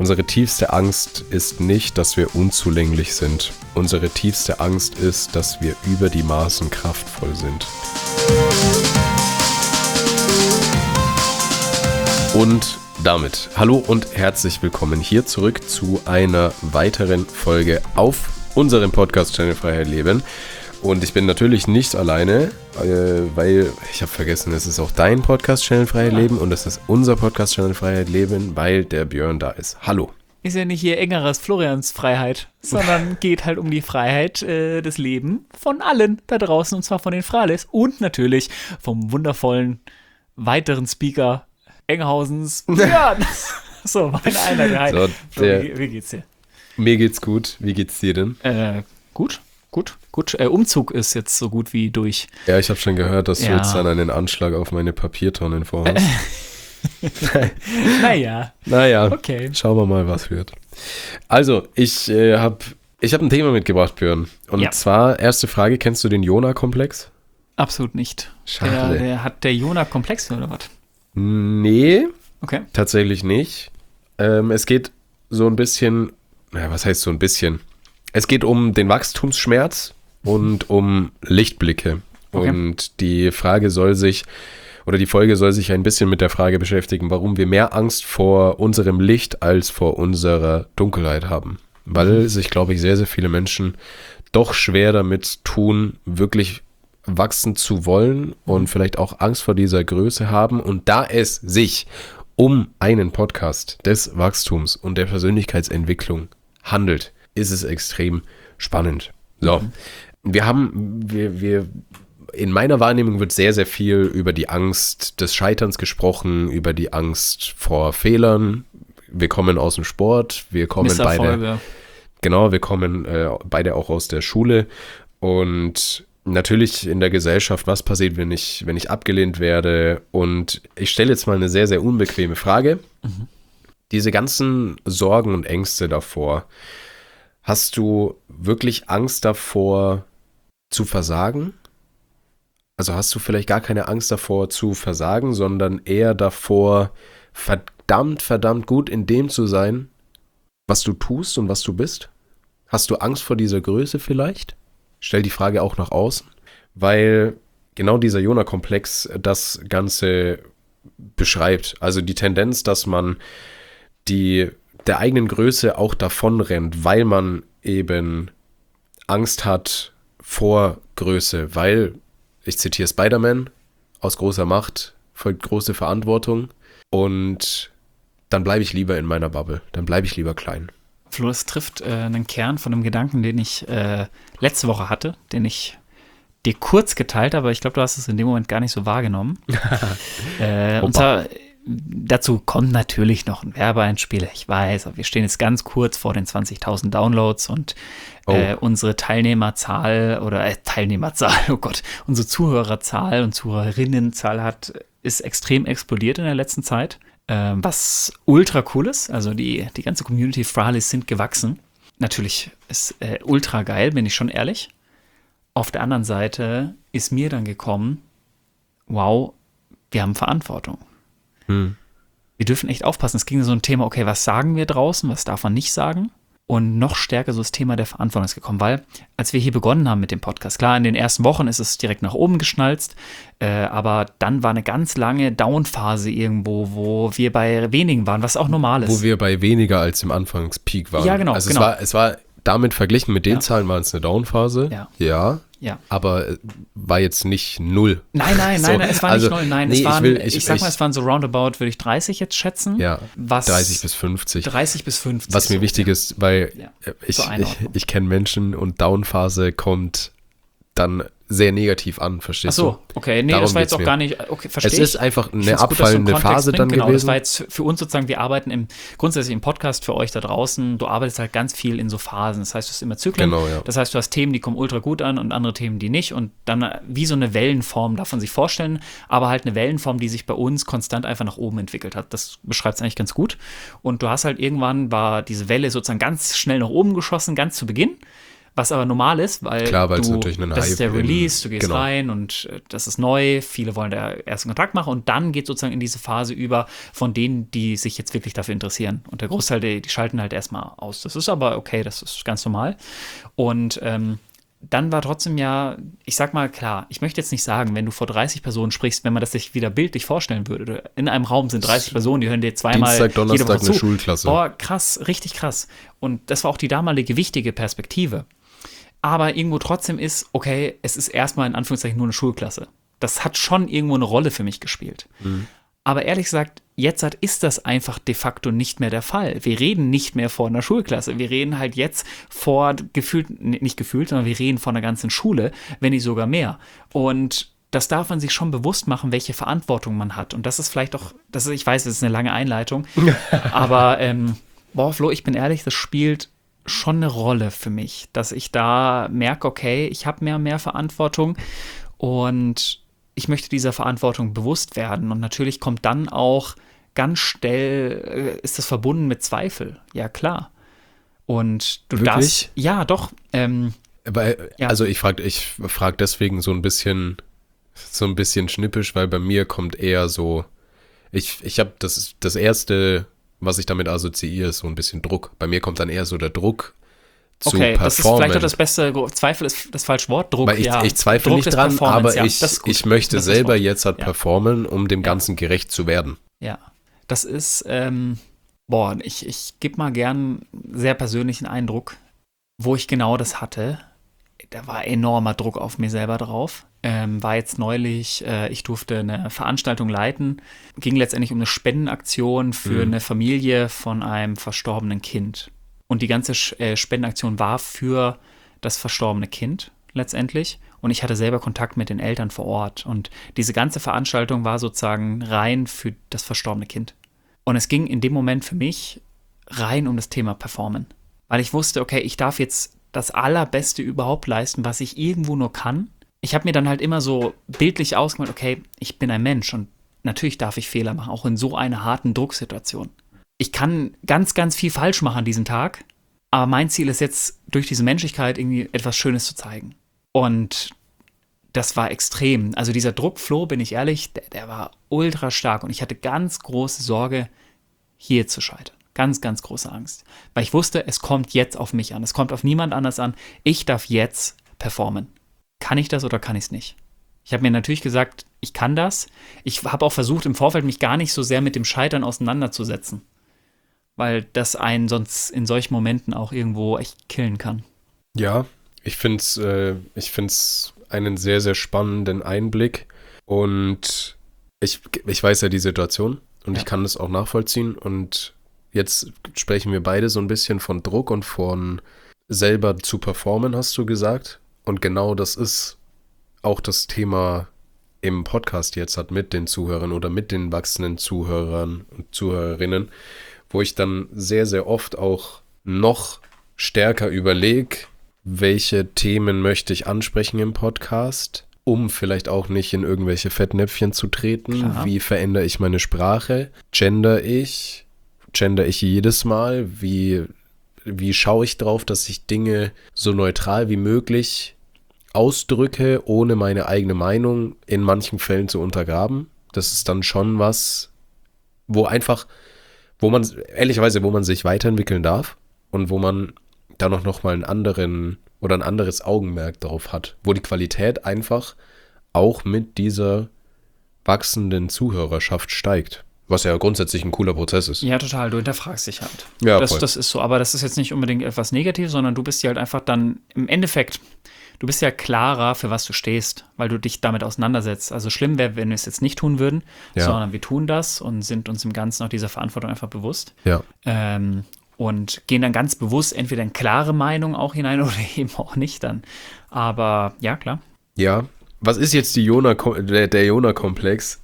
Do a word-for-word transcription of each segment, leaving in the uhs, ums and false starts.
Unsere tiefste Angst ist nicht, dass wir unzulänglich sind. Unsere tiefste Angst ist, dass wir über die Maßen kraftvoll sind. Und damit hallo und herzlich willkommen hier zurück zu einer weiteren Folge auf unserem Podcast-Channel Freiheit Leben. Und ich bin natürlich nicht alleine, weil ich habe vergessen, es ist auch dein Podcast-Channel Freiheit ja. Leben und es ist unser Podcast-Channel Freiheit Leben, weil der Björn da ist. Hallo. Ist ja nicht hier engeres Florians Freiheit, sondern geht halt um die Freiheit äh, des Lebens von allen da draußen, und zwar von den Freilis und natürlich vom wundervollen weiteren Speaker Enghausens Björn. So, meine Einheit. So, der, wie, wie geht's dir? Mir geht's gut. Wie geht's dir denn? Äh, gut. Gut, gut. Äh, Umzug ist jetzt so gut wie durch. Ja, ich habe schon gehört, dass ja. du jetzt dann einen Anschlag auf meine Papiertonnen vorhast. naja. Naja, okay. Schauen wir mal, was wird. Also, ich äh, habe ich hab ein Thema mitgebracht, Björn. Und ja. zwar, erste Frage, kennst du den Jona-Komplex? Absolut nicht. Schade. Der, der hat der Jona-Komplex oder was? Nee, okay. Tatsächlich nicht. Ähm, es geht so ein bisschen, naja, was heißt so ein bisschen? Es geht um den Wachstumsschmerz und um Lichtblicke. Okay. Und die Frage soll sich, oder die Folge soll sich ein bisschen mit der Frage beschäftigen, warum wir mehr Angst vor unserem Licht als vor unserer Dunkelheit haben. Weil sich, glaube ich, sehr, sehr viele Menschen doch schwer damit tun, wirklich wachsen zu wollen und vielleicht auch Angst vor dieser Größe haben. Und da es sich um einen Podcast des Wachstums und der Persönlichkeitsentwicklung handelt, ist es extrem spannend. So, mhm. wir haben, wir, wir, in meiner Wahrnehmung wird sehr, sehr viel über die Angst des Scheiterns gesprochen, über die Angst vor Fehlern. Wir kommen aus dem Sport, wir kommen beide, genau, wir kommen äh, beide auch aus der Schule und natürlich in der Gesellschaft, was passiert, wenn ich, wenn ich abgelehnt werde? Und ich stelle jetzt mal eine sehr, sehr unbequeme Frage. Mhm. Diese ganzen Sorgen und Ängste davor, hast du wirklich Angst davor zu versagen? Also hast du vielleicht gar keine Angst davor zu versagen, sondern eher davor, verdammt, verdammt gut in dem zu sein, was du tust und was du bist? Hast du Angst vor dieser Größe vielleicht? Stell die Frage auch nach außen, weil genau dieser Jona-Komplex das Ganze beschreibt. Also die Tendenz, dass man die der eigenen Größe auch davonrennt, weil man eben Angst hat vor Größe, weil, ich zitiere Spider-Man, aus großer Macht folgt große Verantwortung und dann bleibe ich lieber in meiner Bubble, dann bleibe ich lieber klein. Flo, es trifft äh, einen Kern von einem Gedanken, den ich äh, letzte Woche hatte, den ich dir kurz geteilt habe, aber ich glaube, du hast es in dem Moment gar nicht so wahrgenommen. äh, und zwar, dazu kommt natürlich noch ein Werbeeinspieler, ich weiß, aber wir stehen jetzt ganz kurz vor den zwanzigtausend Downloads und äh, oh. unsere Teilnehmerzahl oder äh, Teilnehmerzahl, oh Gott, unsere Zuhörerzahl und Zuhörerinnenzahl hat, ist extrem explodiert in der letzten Zeit. Ähm, was ultra cool ist, also die, die ganze Community Freilis sind gewachsen. Natürlich ist äh, ultra geil, bin ich schon ehrlich. Auf der anderen Seite ist mir dann gekommen, wow, wir haben Verantwortung. Hm. Wir dürfen echt aufpassen. Es ging so ein Thema, okay, was sagen wir draußen, was darf man nicht sagen? Und noch stärker so das Thema der Verantwortung ist gekommen, weil als wir hier begonnen haben mit dem Podcast, klar, in den ersten Wochen ist es direkt nach oben geschnalzt, äh, aber dann war eine ganz lange Down-Phase irgendwo, wo wir bei wenigen waren, was auch normal ist. Wo wir bei weniger als im Anfangspeak waren. Ja, genau. Also genau. Es, war, es war damit verglichen mit den ja. Zahlen war es eine Down-Phase. Ja. Ja. Ja. Aber war jetzt nicht null. Nein, nein, so, nein, es war also, nicht null, nein, nee, es waren, ich, will, ich, ich sag ich, mal, es waren so roundabout, würde ich dreißig jetzt schätzen. Ja, was, dreißig bis fünfzig. dreißig bis fünfzig. Was mir so, wichtig ja. ist, weil ja. ich, ich, ich kenne Menschen und Down-Phase kommt dann sehr negativ an, verstehst du? Ach so, okay, nee, Darum das war jetzt auch mir. gar nicht, okay, verstehe ich. Es ist einfach eine gut, abfallende gut, Phase bringt. dann genau, gewesen. Das war jetzt für uns sozusagen, wir arbeiten im, grundsätzlich im Podcast für euch da draußen, du arbeitest halt ganz viel in so Phasen, das heißt, du hast immer Zyklen, genau, ja. Das heißt, du hast Themen, die kommen ultra gut an und andere Themen, die nicht und dann wie so eine Wellenform darf man sich vorstellen, aber halt eine Wellenform, die sich bei uns konstant einfach nach oben entwickelt hat, das beschreibt es eigentlich ganz gut und du hast halt irgendwann, war diese Welle sozusagen ganz schnell nach oben geschossen, ganz zu Beginn. Was aber normal ist, weil, Klar, weil es du, natürlich einen das ist Hype der Release, du gehst genau. rein und äh, das ist neu, viele wollen da ersten Kontakt machen und dann geht sozusagen in diese Phase über von denen, die sich jetzt wirklich dafür interessieren. Und der Großteil, die, die schalten halt erstmal aus. Das ist aber okay, das ist ganz normal. Und ähm, dann war trotzdem ja, ich sag mal klar, ich möchte jetzt nicht sagen, wenn du vor dreißig Personen sprichst, wenn man das sich wieder bildlich vorstellen würde, in einem Raum sind dreißig Personen, die hören dir zweimal Dienstag, Donnerstag jede Woche eine zu. Schulklasse. Boah, krass, richtig krass. Und das war auch die damalige wichtige Perspektive. Aber irgendwo trotzdem ist, okay, es ist erstmal in Anführungszeichen nur eine Schulklasse. Das hat schon irgendwo eine Rolle für mich gespielt. Mhm. Aber ehrlich gesagt, jetzt halt ist das einfach de facto nicht mehr der Fall. Wir reden nicht mehr vor einer Schulklasse. Wir reden halt jetzt vor gefühlt, nicht gefühlt, sondern wir reden vor einer ganzen Schule, wenn nicht sogar mehr. Und das darf man sich schon bewusst machen, welche Verantwortung man hat. Und das ist vielleicht auch, das ist, ich weiß, das ist eine lange Einleitung, aber ähm, boah, Flo, ich bin ehrlich, das spielt schon eine Rolle für mich, dass ich da merke, okay, ich habe mehr und mehr Verantwortung und ich möchte dieser Verantwortung bewusst werden. Und natürlich kommt dann auch ganz schnell, ist das verbunden mit Zweifel. Ja, klar. Und du Wirklich? darfst, ja, doch. Ähm, Weil, ja. Also ich frage ich frag deswegen so ein bisschen, so ein bisschen schnippisch, weil bei mir kommt eher so, ich, ich habe das, das erste, was ich damit assoziiere, ist so ein bisschen Druck. Bei mir kommt dann eher so der Druck zu okay, performen. das ist vielleicht auch das beste, Zweifel ist das falsche Wort, Druck, Weil ich, ja. ich zweifle Druck nicht des dran, Performance, aber ja, ich, das ist gut. ich möchte Das ist selber Wort. jetzt halt Ja. performen, um dem Ja. Ganzen gerecht zu werden. Ja, das ist, ähm, boah, ich, ich gebe mal gern einen sehr persönlichen Eindruck, wo ich genau das hatte. Da war enormer Druck auf mir selber drauf. Ähm, war jetzt neulich, äh, ich durfte eine Veranstaltung leiten, ging letztendlich um eine Spendenaktion für Mhm. eine Familie von einem verstorbenen Kind. Und die ganze Sch- äh, Spendenaktion war für das verstorbene Kind letztendlich. Und ich hatte selber Kontakt mit den Eltern vor Ort. Und diese ganze Veranstaltung war sozusagen rein für das verstorbene Kind. Und es ging in dem Moment für mich rein um das Thema Performen. Weil ich wusste, okay, ich darf jetzt das Allerbeste überhaupt leisten, was ich irgendwo nur kann. Ich habe mir dann halt immer so bildlich ausgemalt, okay, ich bin ein Mensch und natürlich darf ich Fehler machen, auch in so einer harten Drucksituation. Ich kann ganz, ganz viel falsch machen an diesem Tag, aber mein Ziel ist jetzt, durch diese Menschlichkeit irgendwie etwas Schönes zu zeigen. Und das war extrem. Also dieser Druckflow, bin ich ehrlich, der, der war ultra stark und ich hatte ganz große Sorge, hier zu scheitern. Ganz, ganz große Angst. Weil ich wusste, es kommt jetzt auf mich an. Es kommt auf niemand anders an. Ich darf jetzt performen. Kann ich das oder kann ich es nicht? Ich habe mir natürlich gesagt, ich kann das. Ich habe auch versucht, im Vorfeld mich gar nicht so sehr mit dem Scheitern auseinanderzusetzen. Weil das einen sonst in solchen Momenten auch irgendwo echt killen kann. Ja, ich finde es äh, ich find's einen sehr, sehr spannenden Einblick. Und ich, ich weiß ja die Situation und Ja. ich kann das auch nachvollziehen. Und jetzt sprechen wir beide so ein bisschen von Druck und von selber zu performen, hast du gesagt. Und genau das ist auch das Thema im Podcast jetzt hat mit den Zuhörern oder mit den wachsenden Zuhörern und Zuhörerinnen, wo ich dann sehr, sehr oft auch noch stärker überlege, welche Themen möchte ich ansprechen im Podcast, um vielleicht auch nicht in irgendwelche Fettnäpfchen zu treten. Klar. Wie verändere ich meine Sprache? Gender ich? Gender ich jedes Mal? Wie, wie schaue ich drauf, dass ich Dinge so neutral wie möglich ausdrücke, ohne meine eigene Meinung in manchen Fällen zu untergraben? Das ist dann schon was, wo einfach, wo man, ehrlicherweise, wo man sich weiterentwickeln darf und wo man dann auch nochmal einen anderen oder ein anderes Augenmerk drauf hat, wo die Qualität einfach auch mit dieser wachsenden Zuhörerschaft steigt. Was ja grundsätzlich ein cooler Prozess ist. Ja, total. Du hinterfragst dich halt. Ja, das, voll. das ist so. Aber das ist jetzt nicht unbedingt etwas Negatives, sondern du bist ja halt einfach dann im Endeffekt, du bist ja klarer, für was du stehst, weil du dich damit auseinandersetzt. Also schlimm wäre, wenn wir es jetzt nicht tun würden, Ja. sondern wir tun das und sind uns im Ganzen auch dieser Verantwortung einfach bewusst. Ja. Ähm, und gehen dann ganz bewusst entweder in klare Meinung auch hinein oder eben auch nicht dann. Aber ja, klar. Ja. Was ist jetzt die Jona, der, der Jona-Komplex?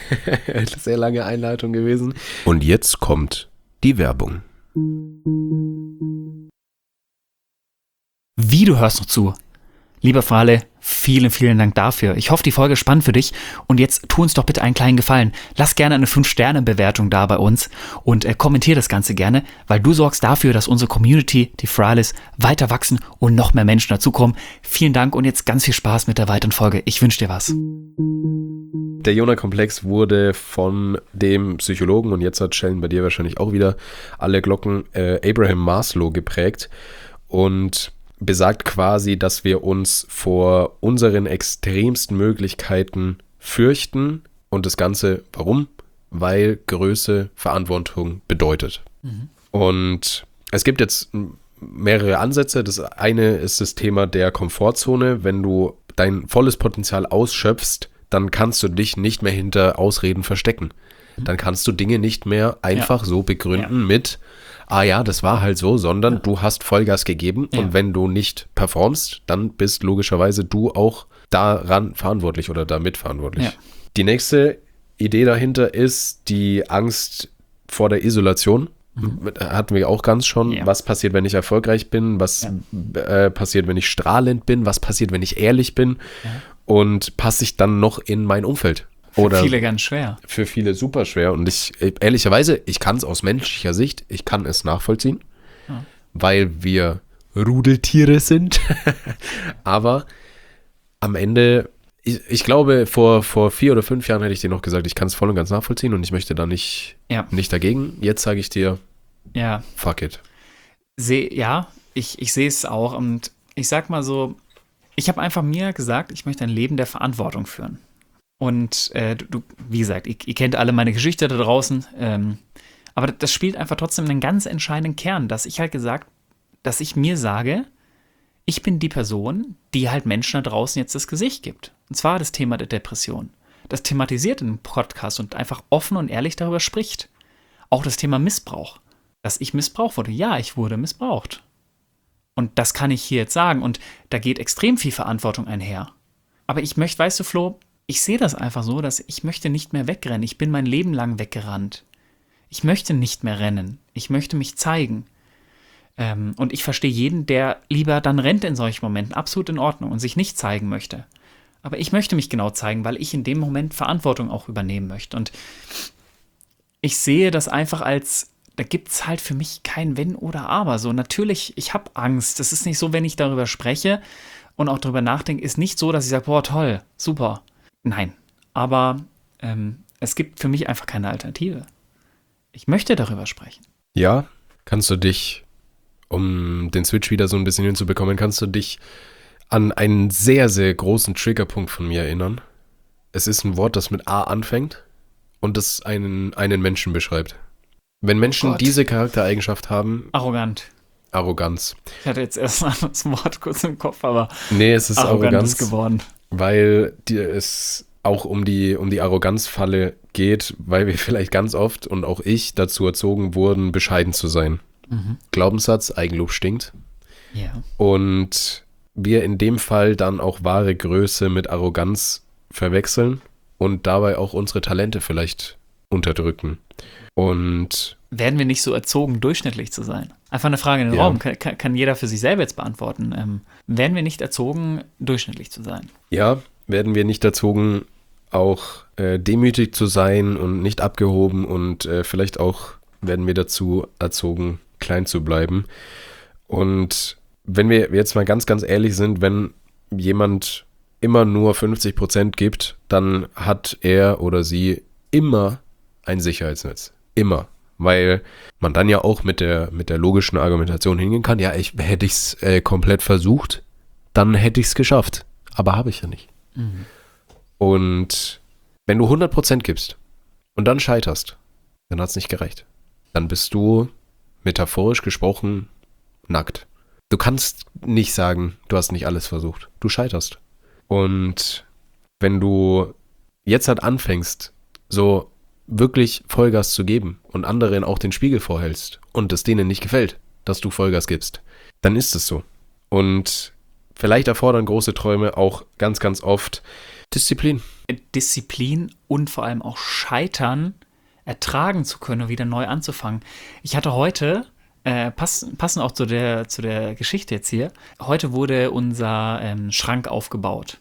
Sehr lange Einleitung gewesen. Und jetzt kommt die Werbung. Wie, du hörst noch zu? Lieber Frale, vielen, vielen Dank dafür. Ich hoffe, die Folge ist spannend für dich. Und jetzt tu uns doch bitte einen kleinen Gefallen. Lass gerne eine fünf Sterne Bewertung da bei uns und äh, kommentier das Ganze gerne, weil du sorgst dafür, dass unsere Community, die Frales, weiter wachsen und noch mehr Menschen dazukommen. Vielen Dank und jetzt ganz viel Spaß mit der weiteren Folge. Ich wünsche dir was. Der Jonah-Komplex wurde von dem Psychologen, und jetzt hat Sheldon bei dir wahrscheinlich auch wieder alle Glocken, äh, Abraham Maslow geprägt und besagt quasi, dass wir uns vor unseren extremsten Möglichkeiten fürchten und das Ganze, warum? Weil Größe Verantwortung bedeutet. Mhm. Und es gibt jetzt mehrere Ansätze. Das eine ist das Thema der Komfortzone. Wenn du dein volles Potenzial ausschöpfst, dann kannst du dich nicht mehr hinter Ausreden verstecken. Mhm. Dann kannst du Dinge nicht mehr einfach ja. so begründen ja. mit ah ja, das war halt so, sondern ja. du hast Vollgas gegeben ja. und wenn du nicht performst, dann bist logischerweise du auch daran verantwortlich oder da mitverantwortlich. Ja. Die nächste Idee dahinter ist die Angst vor der Isolation. Mhm. Hatten wir auch ganz schon. Ja. Was passiert, wenn ich erfolgreich bin? Was ja. äh, passiert, wenn ich strahlend bin? Was passiert, wenn ich ehrlich bin? Ja. Und passe ich dann noch in mein Umfeld? Oder für viele ganz schwer. Für viele super schwer. Und ich, ehrlicherweise, ich kann es aus menschlicher Sicht, ich kann es nachvollziehen, ja. weil wir Rudeltiere sind. Aber am Ende, ich, ich glaube, vor, vor vier oder fünf Jahren hätte ich dir noch gesagt, ich kann es voll und ganz nachvollziehen und ich möchte da nicht, ja. nicht dagegen. Jetzt sage ich dir, ja. fuck it. Seh, ja, ich, ich sehe es auch. Und ich sag mal so, ich habe einfach mir gesagt, ich möchte ein Leben der Verantwortung führen. Und äh, du, wie gesagt, ihr, ihr kennt alle meine Geschichte da draußen, ähm, aber das spielt einfach trotzdem einen ganz entscheidenden Kern, dass ich halt gesagt, dass ich mir sage, ich bin die Person, die halt Menschen da draußen jetzt das Gesicht gibt. Und zwar das Thema der Depression. Das thematisiert in einem Podcast und einfach offen und ehrlich darüber spricht. Auch das Thema Missbrauch. Dass ich missbraucht wurde. Ja, ich wurde missbraucht. Und das kann ich hier jetzt sagen. Und da geht extrem viel Verantwortung einher. Aber ich möchte, weißt du, Flo, ich sehe das einfach so, dass ich möchte nicht mehr wegrennen. Ich bin mein Leben lang weggerannt. Ich möchte nicht mehr rennen. Ich möchte mich zeigen. Ähm, und ich verstehe jeden, der lieber dann rennt in solchen Momenten. Absolut in Ordnung und sich nicht zeigen möchte. Aber ich möchte mich genau zeigen, weil ich in dem Moment Verantwortung auch übernehmen möchte. Und ich sehe das einfach als, da gibt es halt für mich kein Wenn oder Aber. So, natürlich, ich habe Angst. Es ist nicht so, wenn ich darüber spreche und auch darüber nachdenke, ist nicht so, dass ich sage, boah, toll, super. Nein, aber ähm, es gibt für mich einfach keine Alternative. Ich möchte darüber sprechen. Ja, kannst du dich, um den Switch wieder so ein bisschen hinzubekommen, kannst du dich an einen sehr, sehr großen Triggerpunkt von mir erinnern? Es ist ein Wort, das mit A anfängt und das einen, einen Menschen beschreibt. Wenn Menschen oh diese Charaktereigenschaft haben... Arrogant. Arroganz. Ich hatte jetzt erst mal das Wort kurz im Kopf, aber... Nee, es ist Arrogant Arroganz. Ist geworden. Weil die, es auch um die, um die Arroganzfalle geht, weil wir vielleicht ganz oft und auch ich dazu erzogen wurden, bescheiden zu sein. Mhm. Glaubenssatz, Eigenlob stinkt. Ja. Und wir in dem Fall dann auch wahre Größe mit Arroganz verwechseln und dabei auch unsere Talente vielleicht unterdrücken. Und werden wir nicht so erzogen, durchschnittlich zu sein? Einfach eine Frage in den ja. Raum, kann, kann jeder für sich selber jetzt beantworten. Ähm, werden wir nicht erzogen, durchschnittlich zu sein? Ja, werden wir nicht erzogen, auch äh, demütig zu sein und nicht abgehoben und äh, vielleicht auch werden wir dazu erzogen, klein zu bleiben. Und wenn wir jetzt mal ganz, ganz ehrlich sind, wenn jemand immer nur fünfzig Prozent gibt, dann hat er oder sie immer ein Sicherheitsnetz. Immer. Weil man dann ja auch mit der, mit der logischen Argumentation hingehen kann, ja, ich, hätte ich es äh, komplett versucht, dann hätte ich es geschafft. Aber habe ich ja nicht. Mhm. Und wenn du hundert Prozent gibst und dann scheiterst, dann hat es nicht gereicht. Dann bist du, metaphorisch gesprochen, nackt. Du kannst nicht sagen, du hast nicht alles versucht. Du scheiterst. Und wenn du jetzt halt anfängst, so wirklich Vollgas zu geben und anderen auch den Spiegel vorhältst und es denen nicht gefällt, dass du Vollgas gibst, dann ist es so. Und vielleicht erfordern große Träume auch ganz, ganz oft Disziplin. Disziplin und vor allem auch Scheitern ertragen zu können und wieder neu anzufangen. Ich hatte heute Äh, pass, passen auch zu der, zu der Geschichte jetzt hier. Heute wurde unser ähm, Schrank aufgebaut.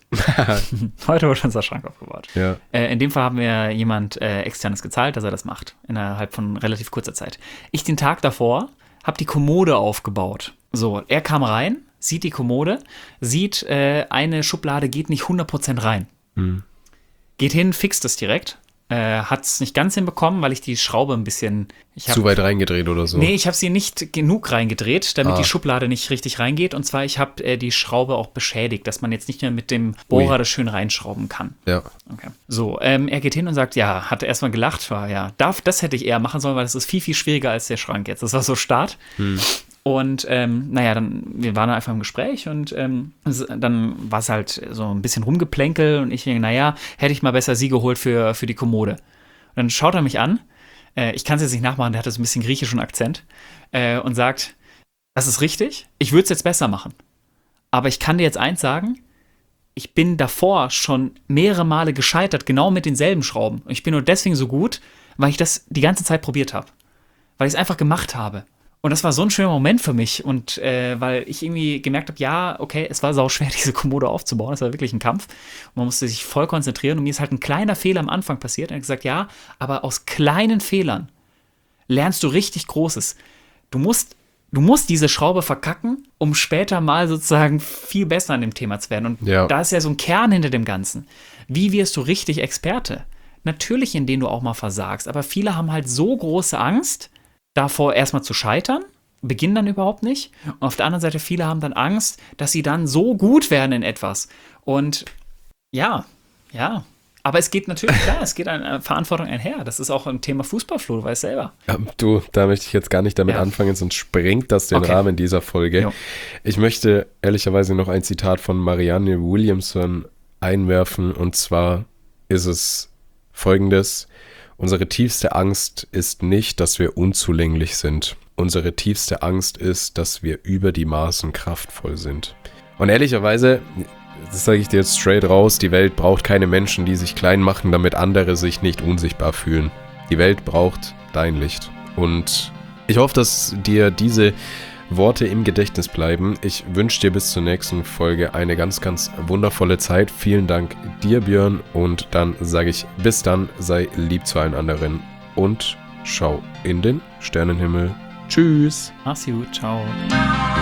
Heute wurde unser Schrank aufgebaut. Ja. Äh, in dem Fall haben wir jemand äh, externes gezahlt, dass er das macht. Innerhalb von relativ kurzer Zeit. Ich den Tag davor habe die Kommode aufgebaut. So, er kam rein, sieht die Kommode, sieht, äh, eine Schublade geht nicht hundert Prozent rein. Hm. Geht hin, fixt es direkt. Äh, hat es nicht ganz hinbekommen, weil ich die Schraube ein bisschen... Ich hab, Zu weit reingedreht oder so? Nee, ich habe sie nicht genug reingedreht, damit ah. die Schublade nicht richtig reingeht. Und zwar, ich habe äh, die Schraube auch beschädigt, dass man jetzt nicht mehr mit dem Bohrer Ui. das schön reinschrauben kann. Ja. Okay. So, ähm, er geht hin und sagt, ja, hat erstmal gelacht, war ja, darf, das hätte ich eher machen sollen, weil das ist viel, viel schwieriger als der Schrank jetzt. Das war so Start. Hm. Und ähm, naja, dann, wir waren einfach im Gespräch und ähm, dann war es halt so ein bisschen Rumgeplänkel und ich denke, naja, hätte ich mal besser sie geholt für, für die Kommode. Und dann schaut er mich an, äh, ich kann es jetzt nicht nachmachen, der hat so ein bisschen griechischen Akzent, äh, und sagt, das ist richtig, ich würde es jetzt besser machen. Aber ich kann dir jetzt eins sagen, ich bin davor schon mehrere Male gescheitert, genau mit denselben Schrauben. Und ich bin nur deswegen so gut, weil ich das die ganze Zeit probiert habe. Weil ich es einfach gemacht habe. Und das war so ein schöner Moment für mich. Und äh, weil ich irgendwie gemerkt habe, ja, okay, es war sauschwer, diese Kommode aufzubauen. Das war wirklich ein Kampf. Und man musste sich voll konzentrieren. Und mir ist halt ein kleiner Fehler am Anfang passiert. Und er hat gesagt, ja, aber aus kleinen Fehlern lernst du richtig Großes. Du musst, du musst diese Schraube verkacken, um später mal sozusagen viel besser an dem Thema zu werden. Und ja. da ist ja so ein Kern hinter dem Ganzen. Wie wirst du richtig Experte? Natürlich, indem du auch mal versagst. Aber viele haben halt so große Angst, davor erstmal zu scheitern, beginnen dann überhaupt nicht. Und auf der anderen Seite, viele haben dann Angst, dass sie dann so gut werden in etwas. Und ja, ja. Aber es geht natürlich, klar, es geht an Verantwortung einher. Das ist auch ein Thema Fußball, Flo, du weißt selber. Ja, du, da möchte ich jetzt gar nicht damit ja. anfangen, sonst sprengt das den okay. Rahmen dieser Folge. Jo. Ich möchte ehrlicherweise noch ein Zitat von Marianne Williamson einwerfen. Und zwar ist es folgendes: Unsere tiefste Angst ist nicht, dass wir unzulänglich sind. Unsere tiefste Angst ist, dass wir über die Maßen kraftvoll sind. Und ehrlicherweise, das sage ich dir jetzt straight raus, die Welt braucht keine Menschen, die sich klein machen, damit andere sich nicht unsichtbar fühlen. Die Welt braucht dein Licht. Und ich hoffe, dass dir diese Worte im Gedächtnis bleiben. Ich wünsche dir bis zur nächsten Folge eine ganz, ganz wundervolle Zeit. Vielen Dank dir, Björn. Und dann sage ich bis dann, sei lieb zu allen anderen und schau in den Sternenhimmel. Tschüss. Mach's gut, ciao.